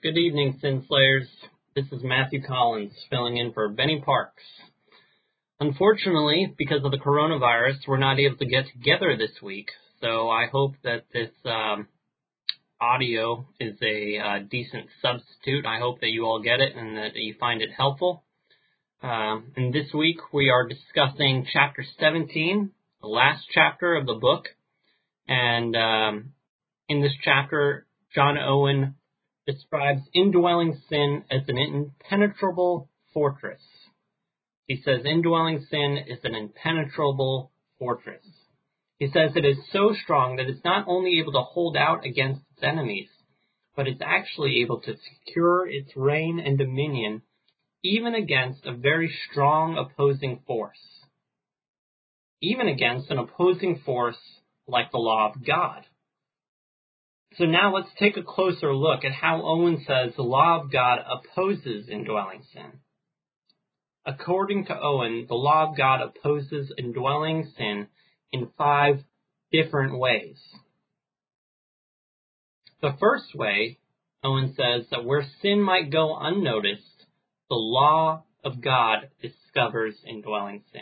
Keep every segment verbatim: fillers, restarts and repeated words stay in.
Good evening, Sin Slayers. This is Matthew Collins filling in for Benny Parks. Unfortunately, because of the coronavirus, we're not able to get together this week, so I hope that this um, audio is a uh, decent substitute. I hope that you all get it and that you find it helpful. Um, and this week we are discussing chapter seventeen, the last chapter of the book. And um, in this chapter, John Owen describes indwelling sin as an impenetrable fortress. He says indwelling sin is an impenetrable fortress. He says it is so strong that it's not only able to hold out against its enemies, but it's actually able to secure its reign and dominion even against a very strong opposing force. Even against an opposing force like the law of God. So now let's take a closer look at how Owen says the law of God opposes indwelling sin. According to Owen, the law of God opposes indwelling sin in five different ways. The first way, Owen says that where sin might go unnoticed, the law of God discovers indwelling sin.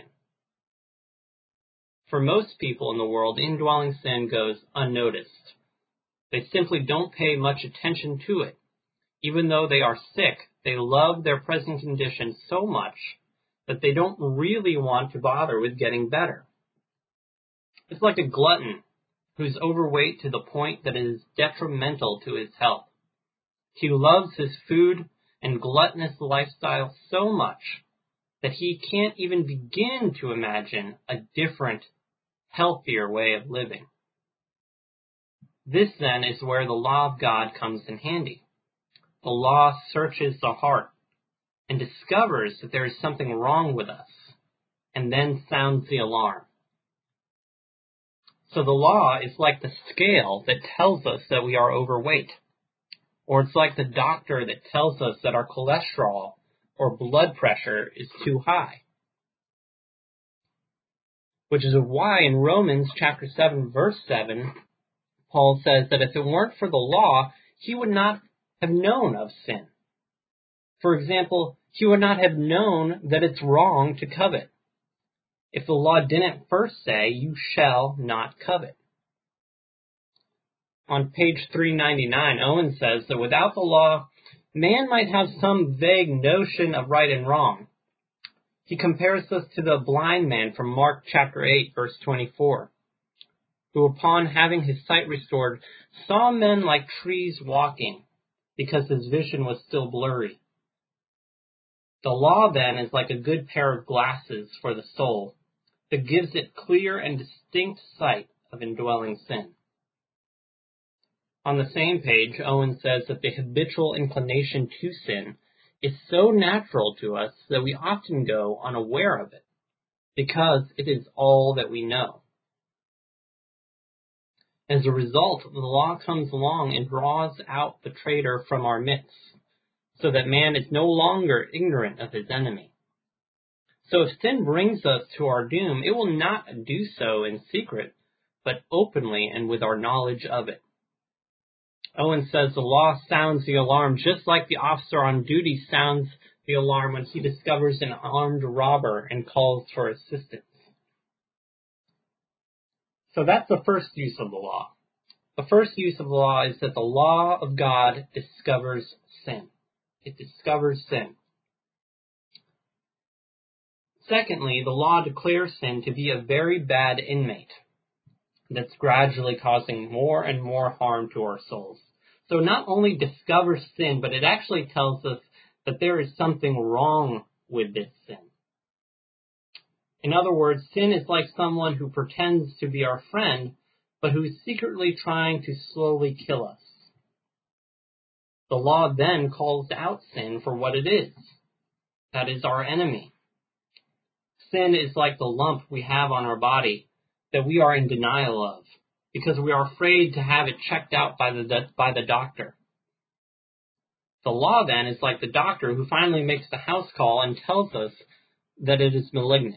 For most people in the world, indwelling sin goes unnoticed. They simply don't pay much attention to it. Even though they are sick, they love their present condition so much that they don't really want to bother with getting better. It's like a glutton who's overweight to the point that it is detrimental to his health. He loves his food and gluttonous lifestyle so much that he can't even begin to imagine a different, healthier way of living. This, then, is where the law of God comes in handy. The law searches the heart and discovers that there is something wrong with us, and then sounds the alarm. So the law is like the scale that tells us that we are overweight, or it's like the doctor that tells us that our cholesterol or blood pressure is too high. Which is why in Romans chapter seven, verse seven, Paul says that if it weren't for the law, he would not have known of sin. For example, he would not have known that it's wrong to covet. If the law didn't first say, you shall not covet. On page three ninety-nine, Owen says that without the law, man might have some vague notion of right and wrong. He compares this to the blind man from Mark chapter eight, verse twenty-four. Who upon having his sight restored, saw men like trees walking, because his vision was still blurry. The law, then, is like a good pair of glasses for the soul, that gives it clear and distinct sight of indwelling sin. On the same page, Owen says that the habitual inclination to sin is so natural to us that we often go unaware of it, because it is all that we know. As a result, the law comes along and draws out the traitor from our midst, so that man is no longer ignorant of his enemy. So if sin brings us to our doom, it will not do so in secret, but openly and with our knowledge of it. Owen says the law sounds the alarm just like the officer on duty sounds the alarm when he discovers an armed robber and calls for assistance. So that's the first use of the law. The first use of the law is that the law of God discovers sin. It discovers sin. Secondly, the law declares sin to be a very bad inmate that's gradually causing more and more harm to our souls. So it not only discovers sin, but it actually tells us that there is something wrong with this sin. In other words, sin is like someone who pretends to be our friend, but who is secretly trying to slowly kill us. The law then calls out sin for what it is. That is our enemy. Sin is like the lump we have on our body that we are in denial of, because we are afraid to have it checked out by the, by the doctor. The law then is like the doctor who finally makes the house call and tells us that it is malignant.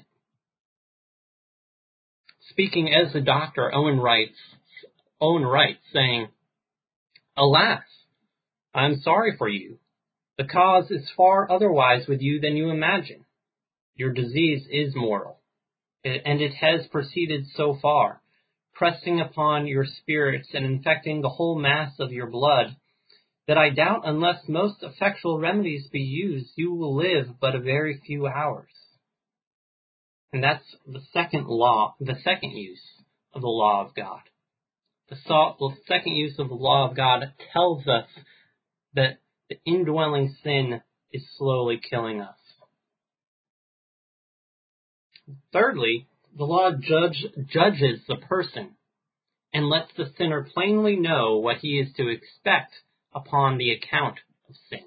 Speaking as the doctor, Owen writes, Owen writes, saying, Alas, I am sorry for you. The cause is far otherwise with you than you imagine. Your disease is mortal, and it has proceeded so far, pressing upon your spirits and infecting the whole mass of your blood, that I doubt unless most effectual remedies be used, you will live but a very few hours. And that's the second law, the second use of the law of God. The, so, the second use of the law of God tells us that the indwelling sin is slowly killing us. Thirdly, the law judge, judges the person and lets the sinner plainly know what he is to expect upon the account of sin.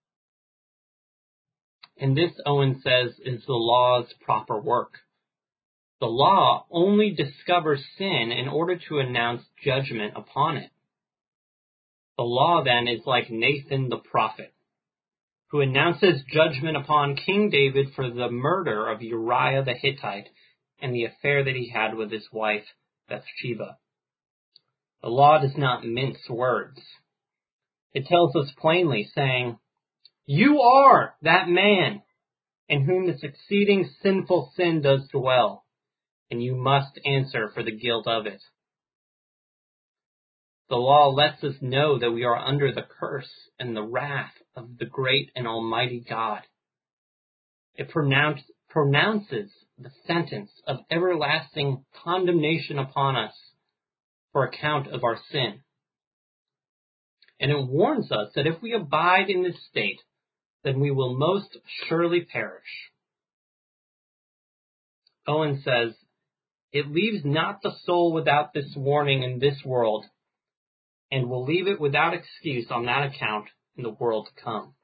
And this, Owen says, is the law's proper work. The law only discovers sin in order to announce judgment upon it. The law, then, is like Nathan the prophet, who announces judgment upon King David for the murder of Uriah the Hittite and the affair that he had with his wife Bathsheba. The law does not mince words. It tells us plainly, saying, "You are that man in whom this exceeding sinful sin does dwell, and you must answer for the guilt of it." The law lets us know that we are under the curse and the wrath of the great and almighty God. It pronounce, pronounces the sentence of everlasting condemnation upon us for account of our sin. And it warns us that if we abide in this state, then we will most surely perish. Owen says, "It leaves not the soul without this warning in this world, and will leave it without excuse on that account in the world to come."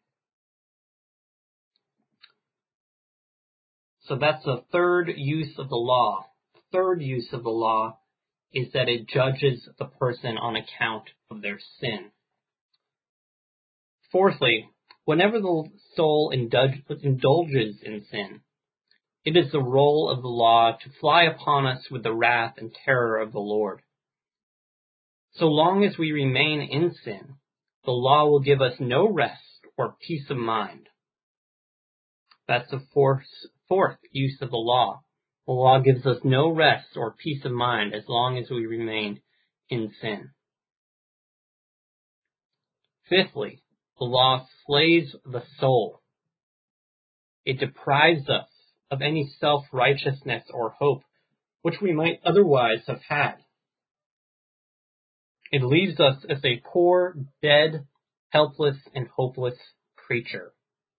So that's the third use of the law. The third use of the law is that it judges the person on account of their sin. Fourthly, whenever the soul indulges in sin, it is the role of the law to fly upon us with the wrath and terror of the Lord. So long as we remain in sin, the law will give us no rest or peace of mind. That's the fourth, fourth use of the law. The law gives us no rest or peace of mind as long as we remain in sin. Fifthly, the law slays the soul. It deprives us of any self-righteousness or hope which we might otherwise have had. It leaves us as a poor, dead, helpless, and hopeless creature.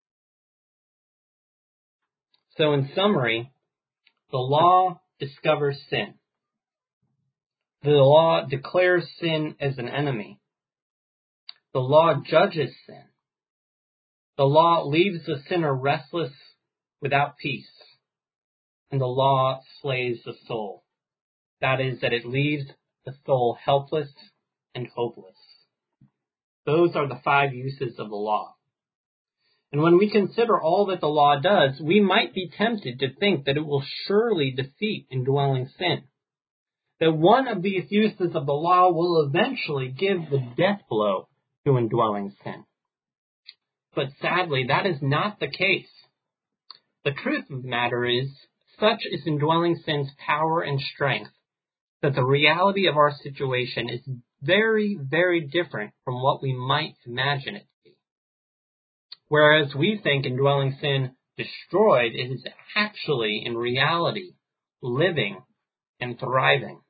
So in summary, the law discovers sin. The law declares sin as an enemy. The law judges sin. The law leaves the sinner restless without peace. And the law slays the soul. That is, that it leaves the soul helpless and hopeless. Those are the five uses of the law. And when we consider all that the law does, we might be tempted to think that it will surely defeat indwelling sin. That one of these uses of the law will eventually give the death blow to indwelling sin. But sadly, that is not the case. The truth of the matter is, such is indwelling sin's power and strength, that the reality of our situation is very, very different from what we might imagine it to be. Whereas we think indwelling sin destroyed, it is actually, in reality, living and thriving.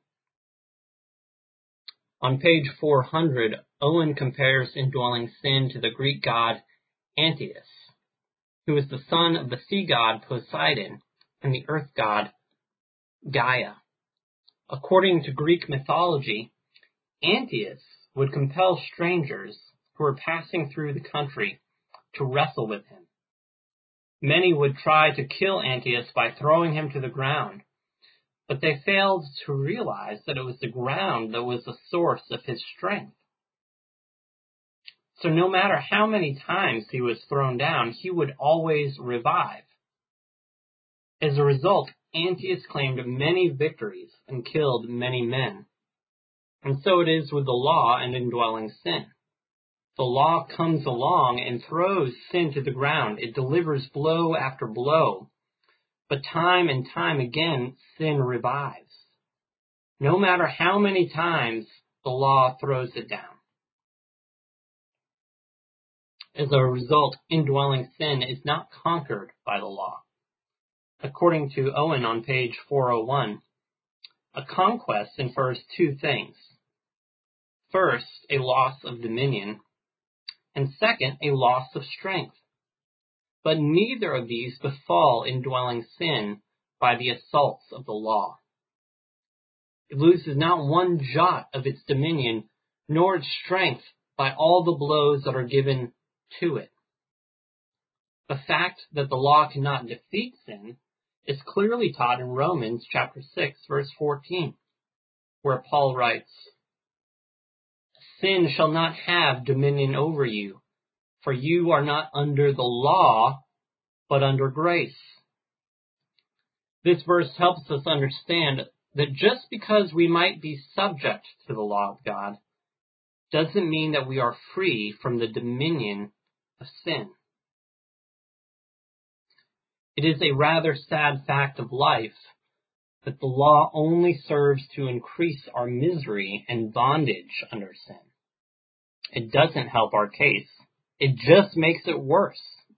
On page four hundred, Owen compares indwelling sin to the Greek god Antaeus, who is the son of the sea god Poseidon and the earth god Gaia. According to Greek mythology, Antaeus would compel strangers who were passing through the country to wrestle with him. Many would try to kill Antaeus by throwing him to the ground, but they failed to realize that it was the ground that was the source of his strength. So no matter how many times he was thrown down, he would always revive. As a result, Antaeus claimed many victories and killed many men. And so it is with the law and indwelling sin. the law comes along and throws sin to the ground. It delivers blow after blow. But time and time again, sin revives. No matter how many times the law throws it down. As a result, indwelling sin is not conquered by the law. According to Owen on page four oh one, a conquest infers two things. First, a loss of dominion, and second, a loss of strength. But neither of these befall indwelling sin by the assaults of the law. It loses not one jot of its dominion, nor its strength by all the blows that are given to it. The fact that the law cannot defeat sin is clearly taught in Romans chapter six, verse fourteen, where Paul writes, "Sin shall not have dominion over you, for you are not under the law, but under grace." This verse helps us understand that just because we might be subject to the law of God doesn't mean that we are free from the dominion of sin. It is a rather sad fact of life that the law only serves to increase our misery and bondage under sin. It doesn't help our case. It just makes it worse.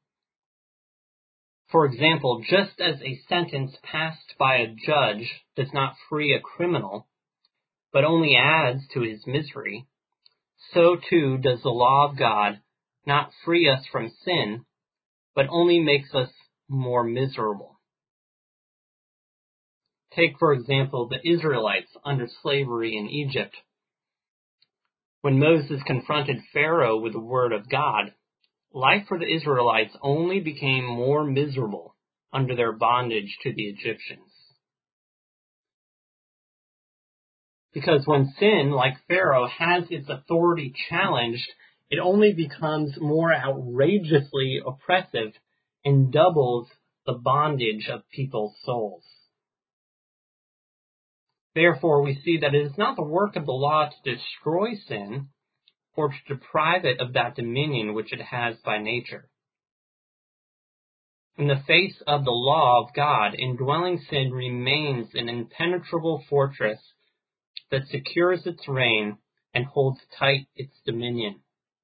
For example, just as a sentence passed by a judge does not free a criminal, but only adds to his misery, so too does the law of God not free us from sin, but only makes us more miserable. Take, for example, the Israelites under slavery in Egypt. When Moses confronted Pharaoh with the word of God, life for the Israelites only became more miserable under their bondage to the Egyptians. Because when sin, like Pharaoh, has its authority challenged, it only becomes more outrageously oppressive and doubles the bondage of people's souls. Therefore, we see that it is not the work of the law to destroy sin, or to deprive it of that dominion which it has by nature. In the face of the law of God, indwelling sin remains an impenetrable fortress that secures its reign and holds tight its dominion.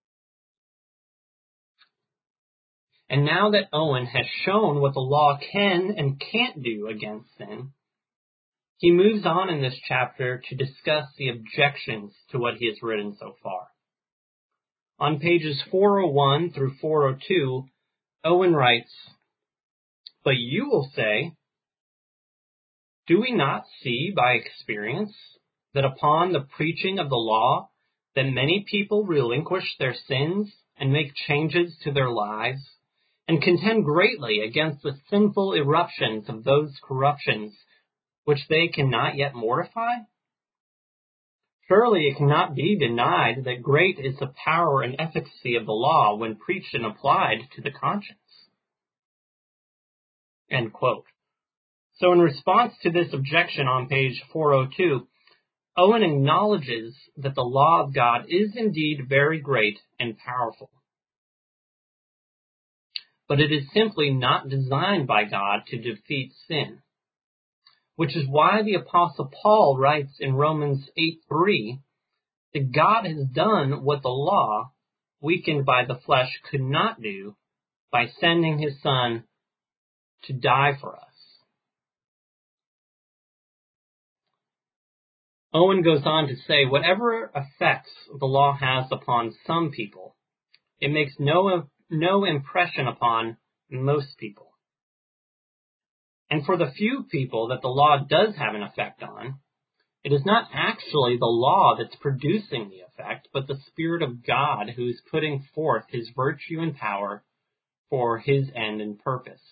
And now that Owen has shown what the law can and can't do against sin, he moves on in this chapter to discuss the objections to what he has written so far. On pages four oh one through four oh two, Owen writes, "But you will say, do we not see by experience that upon the preaching of the law that many people relinquish their sins and make changes to their lives, and contend greatly against the sinful eruptions of those corruptions which they cannot yet mortify? Surely it cannot be denied that great is the power and efficacy of the law when preached and applied to the conscience." End quote. So in response to this objection on page four oh two, Owen acknowledges that the law of God is indeed very great and powerful. But it is simply not designed by God to defeat sin. Which is why the Apostle Paul writes in Romans eight three that God has done what the law, weakened by the flesh, could not do by sending his Son to die for us. Owen goes on to say, whatever effects the law has upon some people, it makes no, no impression upon most people. And for the few people that the law does have an effect on, it is not actually the law that's producing the effect, but the Spirit of God who is putting forth his virtue and power for his end and purpose.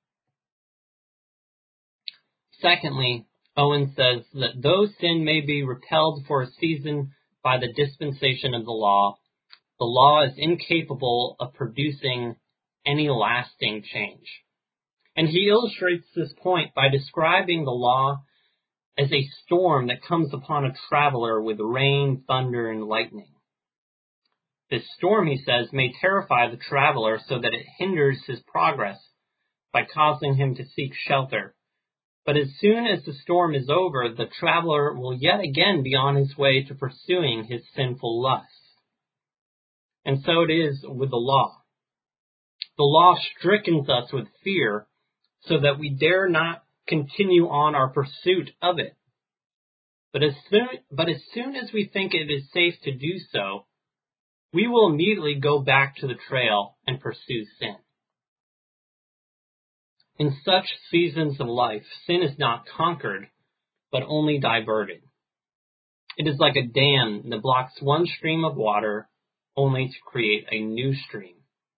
Secondly, Owen says that though sin may be repelled for a season by the dispensation of the law, the law is incapable of producing any lasting change. And he illustrates this point by describing the law as a storm that comes upon a traveler with rain, thunder, and lightning. This storm, he says, may terrify the traveler so that it hinders his progress by causing him to seek shelter. But as soon as the storm is over, the traveler will yet again be on his way to pursuing his sinful lusts. And so it is with the law. The law strickens us with fear so that we dare not continue on our pursuit of it. But as soon, but as soon as we think it is safe to do so, we will immediately go back to the trail and pursue sin. In such seasons of life, sin is not conquered, but only diverted. It is like a dam that blocks one stream of water only to create a new stream.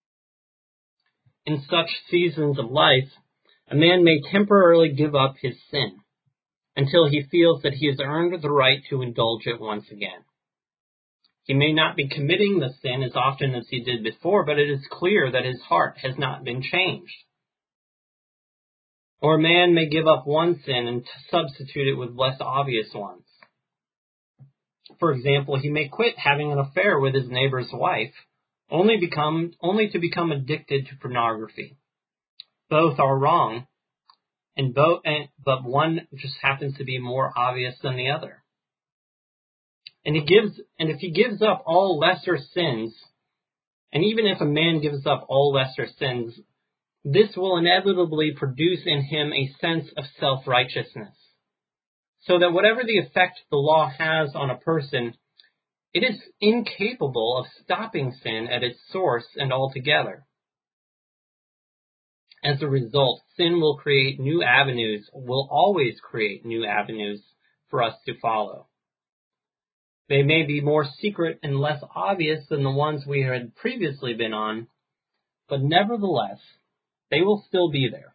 In such seasons of life, a man may temporarily give up his sin until he feels that he has earned the right to indulge it once again. He may not be committing the sin as often as he did before, but it is clear that his heart has not been changed. Or a man may give up one sin and substitute it with less obvious ones. For example, he may quit having an affair with his neighbor's wife, only become only to become addicted to pornography. Both are wrong, and both, and, but one just happens to be more obvious than the other. And he gives, and if he gives up all lesser sins, and even if a man gives up all lesser sins, this will inevitably produce in him a sense of self-righteousness, so that whatever the effect the law has on a person, it is incapable of stopping sin at its source and altogether. As a result, sin will create new avenues, will always create new avenues for us to follow. They may be more secret and less obvious than the ones we had previously been on, but nevertheless, they will still be there.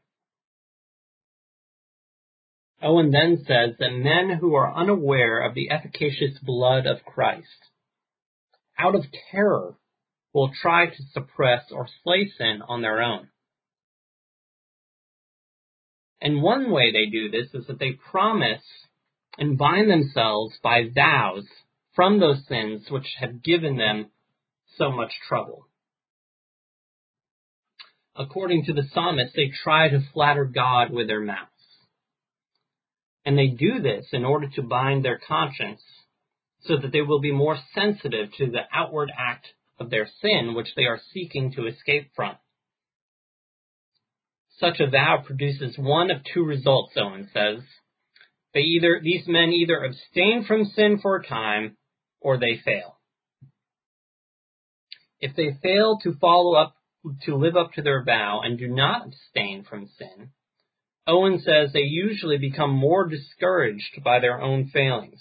Owen then says that men who are unaware of the efficacious blood of Christ, out of terror, will try to suppress or slay sin on their own. And one way they do this is that they promise and bind themselves by vows from those sins which have given them so much trouble. According to the psalmist, they try to flatter God with their mouths. And they do this in order to bind their conscience so that they will be more sensitive to the outward act of their sin which they are seeking to escape from. Such a vow produces one of two results, Owen says. They either, these men either abstain from sin for a time, or they fail. If they fail to follow up, to live up to their vow and do not abstain from sin, Owen says they usually become more discouraged by their own failings,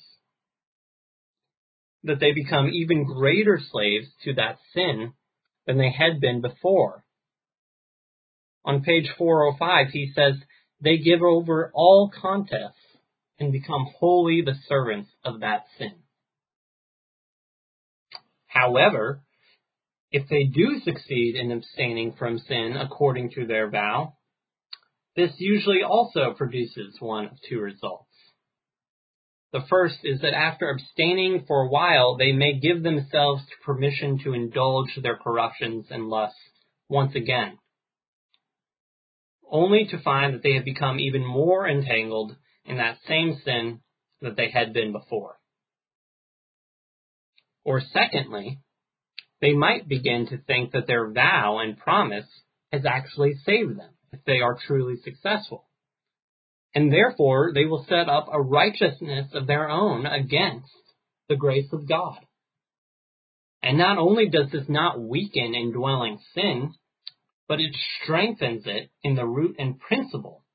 that they become even greater slaves to that sin than they had been before. On page four oh five, he says, they give over all contests and become wholly the servants of that sin. However, if they do succeed in abstaining from sin according to their vow, this usually also produces one of two results. The first is that after abstaining for a while, they may give themselves permission to indulge their corruptions and lusts once again, only to find that they have become even more entangled in that same sin that they had been before. Or secondly, they might begin to think that their vow and promise has actually saved them if they are truly successful. And therefore, they will set up a righteousness of their own against the grace of God. And not only does this not weaken indwelling sin, but it strengthens it in the root and principle,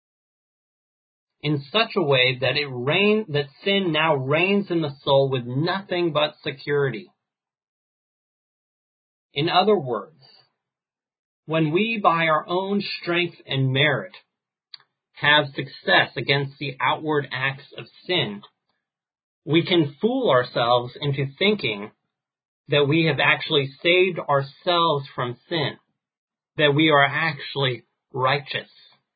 in such a way that it reign, that sin now reigns in the soul with nothing but security. In other words, when we by our own strength and merit have success against the outward acts of sin, we can fool ourselves into thinking that we have actually saved ourselves from sin, that we are actually righteous.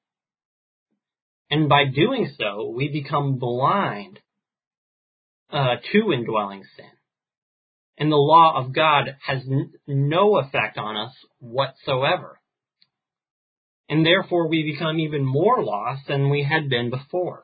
And by doing so, we become blind uh, to indwelling sin. And the law of God has n- no effect on us whatsoever. And therefore we become even more lost than we had been before.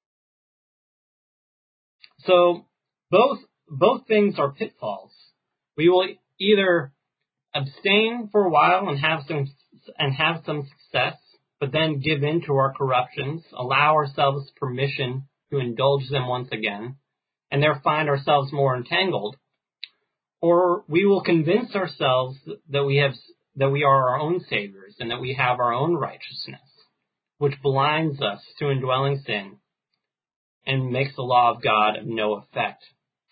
So both both things are pitfalls. We will either abstain for a while and have some and have some success, but then give in to our corruptions, allow ourselves permission to indulge them once again, and there find ourselves more entangled. Or we will convince ourselves that we have that we are our own saviors and that we have our own righteousness, which blinds us to indwelling sin and makes the law of God of no effect.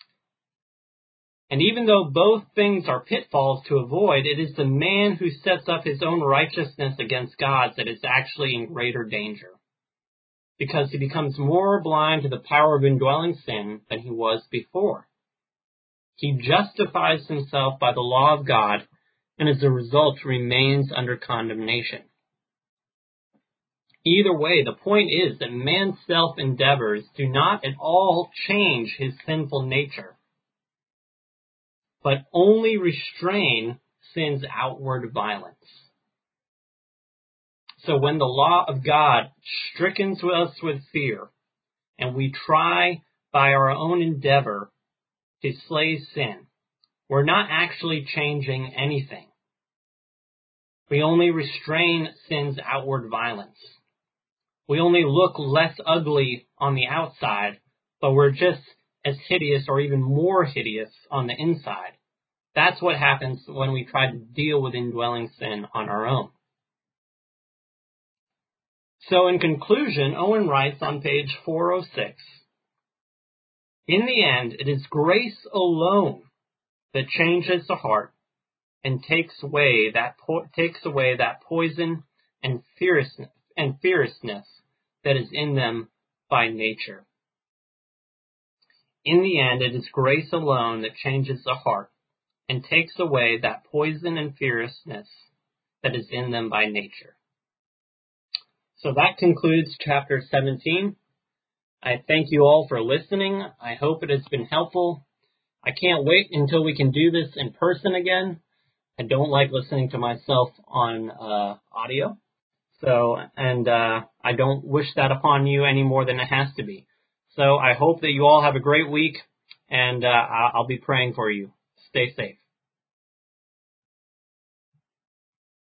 And even though both things are pitfalls to avoid, it is the man who sets up his own righteousness against God's that is actually in greater danger, because he becomes more blind to the power of indwelling sin than he was before. He justifies himself by the law of God, and as a result remains under condemnation. Either way, the point is that man's self-endeavors do not at all change his sinful nature, but only restrain sin's outward violence. So when the law of God strickens us with fear, and we try by our own endeavor to slay sin, we're not actually changing anything. We only restrain sin's outward violence. We only look less ugly on the outside, but we're just as hideous or even more hideous on the inside. That's what happens when we try to deal with indwelling sin on our own. So in conclusion, Owen writes on page four oh six, in the end, it is grace alone that changes the heart and takes away that po- takes away that poison and fierceness and fierceness that is in them by nature. In the end, it is grace alone that changes the heart and takes away that poison and fierceness that is in them by nature. So that concludes chapter seventeen. I thank you all for listening. I hope it has been helpful. I can't wait until we can do this in person again. I don't like listening to myself on uh, audio. So, and uh, I don't wish that upon you any more than it has to be. So I hope that you all have a great week, and uh, I'll be praying for you. Stay safe.